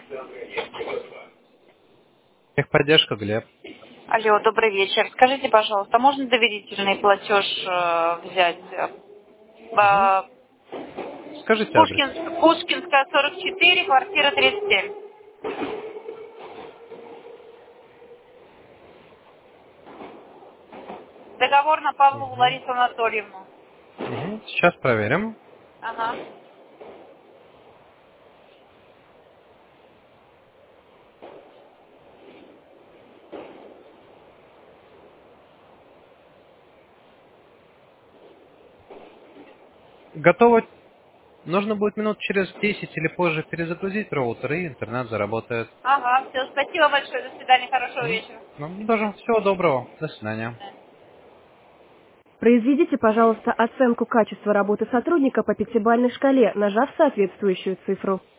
Техподдержка, Глеб. Алло, добрый вечер. Скажите, пожалуйста, можно доверительный платеж взять? Мгм. Э, Скажите адрес. Пушкинская, 44, квартира 37. Договор на Павлову Мгм. Ларису Анатольевну. Мгм. Сейчас проверим. Ага. Готово. Нужно будет минут через 10 или позже перезагрузить роутер, и интернет заработает. Ага, все, спасибо большое, до свидания, хорошего вечера. Ну, даже всего доброго. До свидания. Произведите, пожалуйста, оценку качества работы сотрудника по пятибалльной шкале, нажав соответствующую цифру.